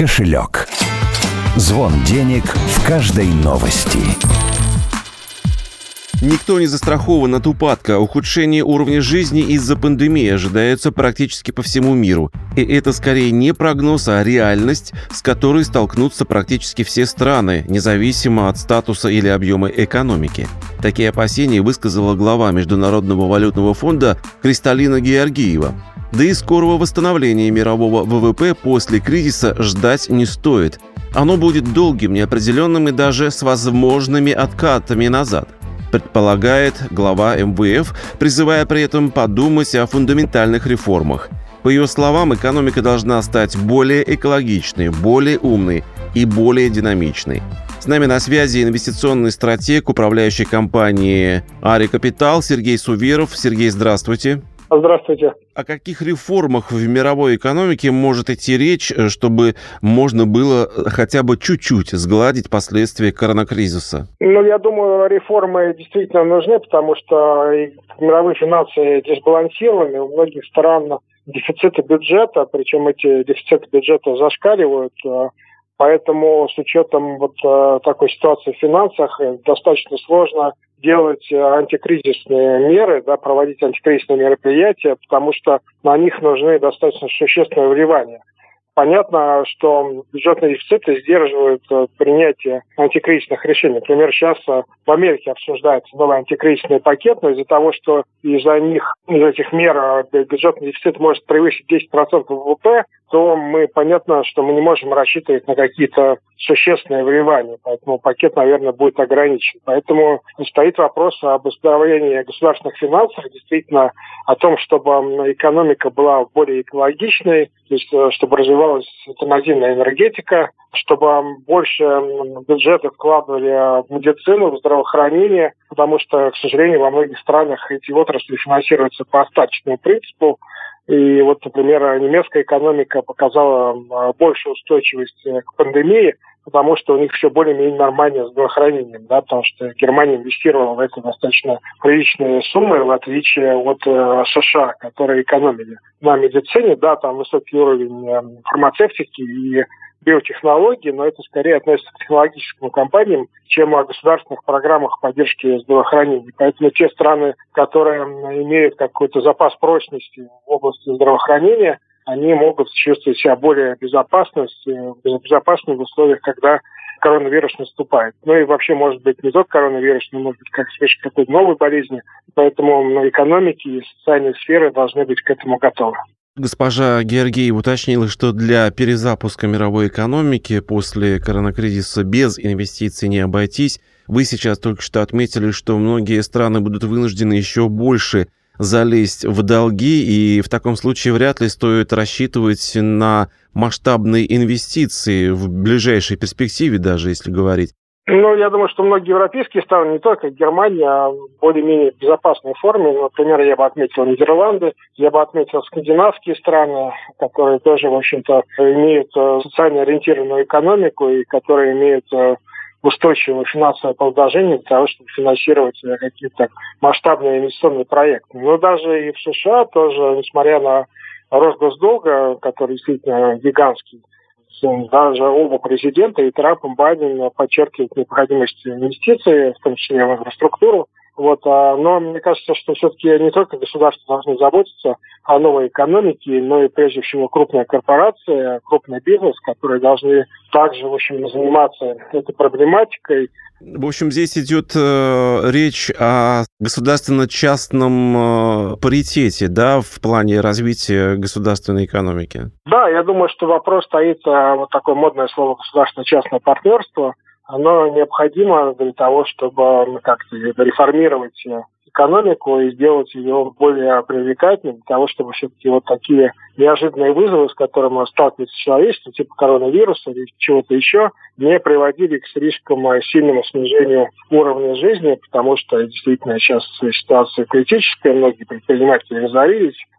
кошелек. Звон денег в каждой новости. Никто не застрахован от упадка. Ухудшение уровня жизни из-за пандемии ожидается практически по всему миру. И это скорее не прогноз, а реальность, с которой столкнутся практически все страны, независимо от статуса или объема экономики. Такие опасения высказала глава Международного валютного фонда Кристалина Георгиева. Да и скорого восстановления мирового ВВП после кризиса ждать не стоит. Оно будет долгим, неопределенным и даже с возможными откатами назад, предполагает глава МВФ, призывая при этом подумать о фундаментальных реформах. По ее словам, экономика должна стать более экологичной, более умной и более динамичной. С нами на связи инвестиционный стратег управляющей компании «Ари Капитал» Сергей Суверов. Сергей, здравствуйте. Здравствуйте. О каких реформах в мировой экономике может идти речь, чтобы можно было хотя бы чуть-чуть сгладить последствия коронакризиса? Я думаю, реформы действительно нужны, потому что мировые финансы дисбалансированы. У многих стран дефициты бюджета, причем эти дефициты бюджета зашкаливают. Поэтому с учетом такой ситуации в финансах достаточно сложно делать антикризисные меры, проводить антикризисные мероприятия, потому что на них нужны достаточно существенные вливания. Понятно, что бюджетные дефициты сдерживают принятие антикризисных решений. Например, сейчас в Америке обсуждается новый антикризисный пакет, но из-за того, что из этих мер бюджетный дефицит может превысить 10% ВВП, то понятно, что мы не можем рассчитывать на какие-то существенные вливания. Поэтому пакет, наверное, будет ограничен. Поэтому стоит вопрос об восстановлении государственных финансов, действительно о том, чтобы экономика была более экологичной, то есть чтобы развивалась альтернативная энергетика, чтобы больше бюджета вкладывали в медицину, в здравоохранение, потому что, к сожалению, во многих странах эти отрасли финансируются по остаточному принципу. И например, немецкая экономика показала большую устойчивость к пандемии, потому что у них все более-менее нормально с здравоохранением, потому что Германия инвестировала в это достаточно приличные суммы, в отличие от США, которые экономили на медицине. Там высокий уровень фармацевтики и биотехнологий, но это скорее относится к технологическим компаниям, чем о государственных программах поддержки здравоохранения. Поэтому те страны, которые имеют какой-то запас прочности в области здравоохранения, они могут чувствовать себя более безопасно в условиях, когда коронавирус наступает. И вообще, может быть, не только коронавирус, но, может быть, как вспышка какой-то новой болезни. Поэтому экономики и социальные сферы должны быть к этому готовы. Госпожа Георгиева уточнила, что для перезапуска мировой экономики после коронакризиса без инвестиций не обойтись. Вы сейчас только что отметили, что многие страны будут вынуждены еще больше залезть в долги, и в таком случае вряд ли стоит рассчитывать на масштабные инвестиции в ближайшей перспективе, даже если говорить. Я думаю, что многие европейские страны, не только Германия, а в более-менее безопасной форме. Например, я бы отметил Нидерланды, я бы отметил скандинавские страны, которые тоже, в общем-то, имеют социально ориентированную экономику и которые имеют устойчивое финансовое положение для того, чтобы финансировать какие-то масштабные инвестиционные проекты. Но даже и в США тоже, несмотря на рост госдолга, который действительно гигантский, даже оба президента, и Трамп, и Байден, подчеркивают необходимость инвестиций, в том числе в инфраструктуру. Но мне кажется, что все-таки не только государство должно заботиться о новой экономике, но и прежде всего крупные корпорации, крупный бизнес, которые должны также, в общем, заниматься этой проблематикой. В общем, здесь идет речь о государственно-частном паритете, в плане развития государственной экономики. Да, я думаю, что вопрос стоит, такое модное слово государственно-частное партнерство. Оно необходимо для того, чтобы как-то реформировать экономику и сделать ее более привлекательной, для того, чтобы все-таки такие неожиданные вызовы, с которыми сталкивается человечество, типа коронавируса или чего-то еще, не приводили к слишком сильному снижению уровня жизни, потому что действительно сейчас ситуация критическая, многие предприниматели разорились,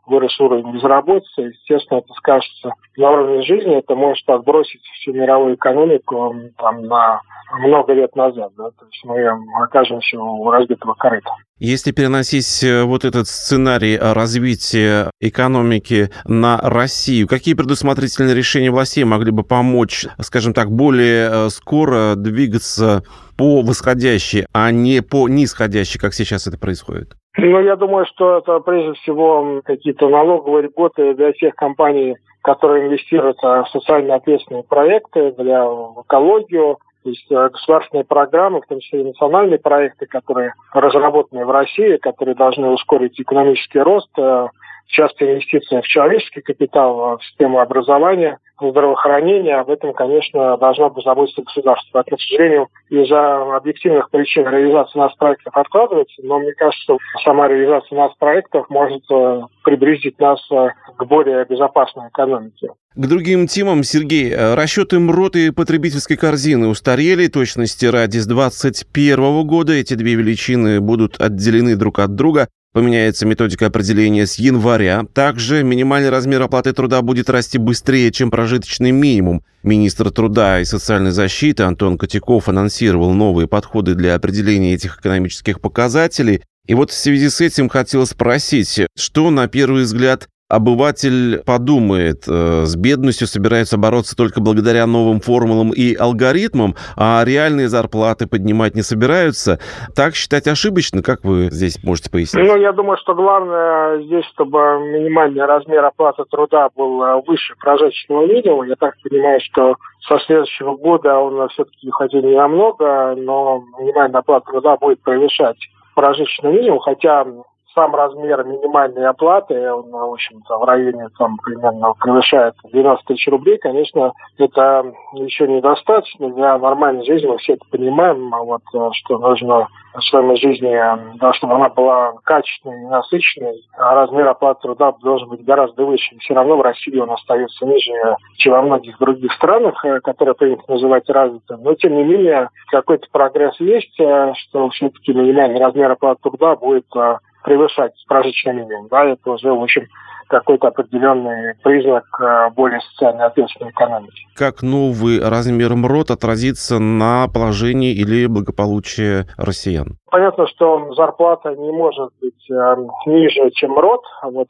вырос уровень безработицы. Естественно, это скажется на уровне жизни, это может отбросить всю мировую экономику на много лет назад. Да? То есть мы окажемся у разбитого корыта. Если переносить вот этот сценарий развития экономики на Россию, какие предусмотрительные решения властей могли бы помочь, скажем так, более скоро двигаться по восходящей, а не по нисходящей, как сейчас это происходит? Я думаю, что это прежде всего какие-то налоговые льготы для тех компаний, которые инвестируют в социально ответственные проекты, для экологию. То есть государственные программы, в том числе и национальные проекты, которые разработаны в России, которые должны ускорить экономический рост, часто инвестиции в человеческий капитал, в систему образования, в здравоохранение. Об этом, конечно, должно позаботиться государство. Это, к сожалению, из-за объективных причин реализация нацпроектов откладывается, но мне кажется, что сама реализация нацпроектов может приблизить нас к более безопасной экономике. К другим темам, Сергей, расчеты МРОТ и потребительской корзины устарели, точности ради с 2021 года. Эти две величины будут отделены друг от друга. Поменяется методика определения с января. Также минимальный размер оплаты труда будет расти быстрее, чем прожиточный минимум. Министр труда и социальной защиты Антон Котяков анонсировал новые подходы для определения этих экономических показателей. И вот в связи с этим хотел спросить, что, на первый взгляд, обыватель подумает, с бедностью собираются бороться только благодаря новым формулам и алгоритмам, а реальные зарплаты поднимать не собираются. Так считать ошибочно? Как вы здесь можете пояснить? Я думаю, что главное здесь, чтобы минимальный размер оплаты труда был выше прожиточного минимума. Я так понимаю, что со следующего года он все-таки, хотя не намного, но минимальная оплата труда будет превышать прожиточный минимум, хотя сам размер минимальной оплаты, он, в общем-то, в районе примерно превышает 12 тысяч рублей. Конечно, это еще недостаточно для нормальной жизни, мы все это понимаем, что нужно стоимость жизни, да, чтобы она была качественной и насыщенной, а размер оплаты труда должен быть гораздо выше. И все равно в России он остается ниже, чем во многих других странах, которые принято называть развитыми. Но, тем не менее, какой-то прогресс есть, что все-таки минимальный размер оплаты труда будет превышать прожиточный минимум. Да, это уже, в общем, какой-то определенный признак более социально ответственной экономики. Как новый размер МРОТ отразится на положении или благополучии россиян? Понятно, что зарплата не может быть ниже, чем МРОТ,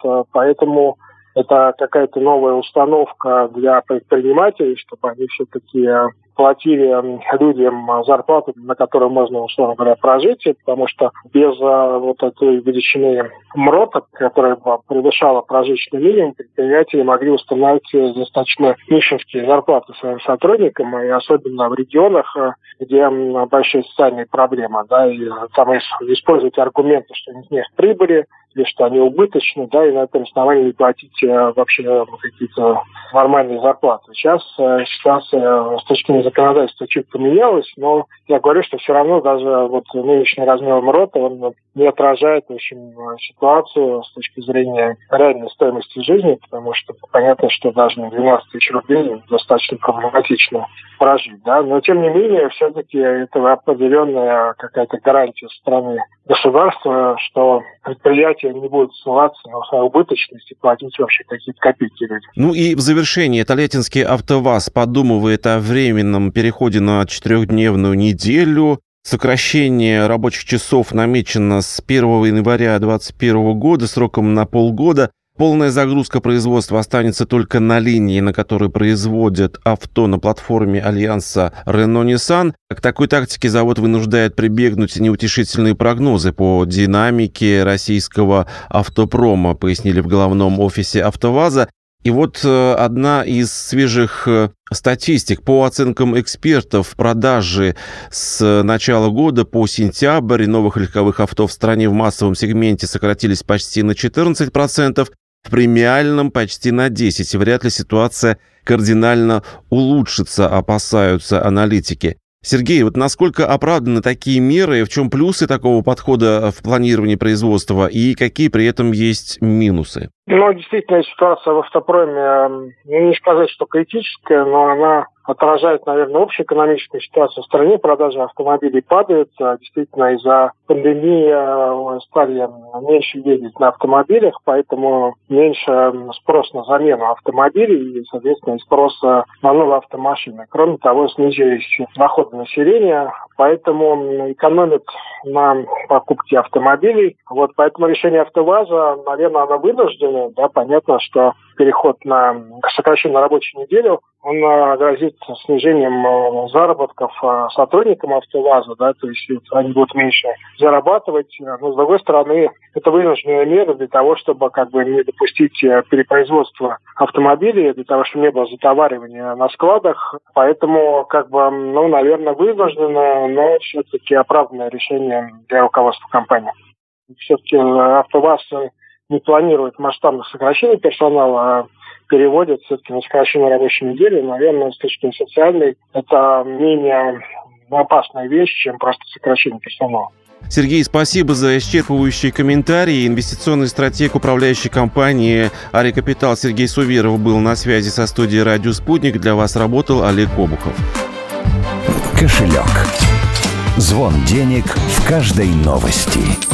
поэтому это какая-то новая установка для предпринимателей, чтобы они все-таки платили людям зарплату, на которую можно, условно говоря, прожить, потому что без этой величины МРОТа, которая превышала прожиточный минимум, предприниматели могли установить достаточно нищенские зарплаты своим сотрудникам, и особенно в регионах, где большие социальные проблемы, да, и там использовать аргументы, что у них нет прибыли, или что они убыточны, да, и на этом основании не платить вообще какие-то нормальные зарплаты. Сейчас ситуация с точки зрения законодательства чуть поменялась, но я говорю, что все равно даже нынешний размер МРОТа, он не отражает, в общем, ситуацию с точки зрения реальной стоимости жизни, потому что понятно, что даже на 12 тысяч рублей достаточно проблематично прожить, да, но тем не менее, все-таки это определенная какая-то гарантия со стороны государства, что предприятия не будут ссылаться на свою убыточность и платить вообще какие-то копейки людям. И в завершение, Тольяттинский АвтоВАЗ подумывает о временном переходе на 4-дневную неделю. Сокращение рабочих часов намечено с 1 января 2021 года сроком на полгода. Полная загрузка производства останется только на линии, на которой производят авто на платформе альянса Renault-Nissan. К такой тактике завод вынуждает прибегнуть неутешительные прогнозы по динамике российского автопрома, пояснили в главном офисе АвтоВАЗа. И одна из свежих статистик. По оценкам экспертов, продажи с начала года по сентябрь новых легковых авто в стране в массовом сегменте сократились почти на 14%, в премиальном почти на 10%. Вряд ли ситуация кардинально улучшится, опасаются аналитики. Сергей, насколько оправданы такие меры, в чем плюсы такого подхода в планировании производства и какие при этом есть минусы? Действительно, ситуация в автопроме, не сказать, что критическая, но она отражает, наверное, общую экономическую ситуацию в стране. Продажи автомобилей падают. Действительно, из-за пандемии стали меньше ездить на автомобилях, поэтому меньше спрос на замену автомобилей и, соответственно, спрос на новые автомашины. Кроме того, снизились доходы населения, поэтому экономят на покупке автомобилей. Поэтому решение АвтоВАЗа, наверное, оно вынуждено. Да, понятно, что переход на сокращенную рабочую неделю, он грозит снижением заработков сотрудникам АвтоВАЗа, да, то есть они будут меньше зарабатывать. Но, с другой стороны, это вынужденная мера для того, чтобы не допустить перепроизводства автомобилей, для того, чтобы не было затоваривания на складах. Поэтому, наверное, вынужденно, но все-таки оправданное решение для руководства компании. Все-таки АвтоВАЗ не планирует масштабных сокращений персонала, а переводит все-таки на сокращенную рабочую неделю. Наверное, с точки зрения социальной, это менее опасная вещь, чем просто сокращение персонала. Сергей, спасибо за исчерпывающие комментарии. Инвестиционный стратег управляющей компании «Ари Капитал» Сергей Суверов был на связи со студией «Радио Спутник». Для вас работал Олег Обухов. Кошелек. Звон денег в каждой новости.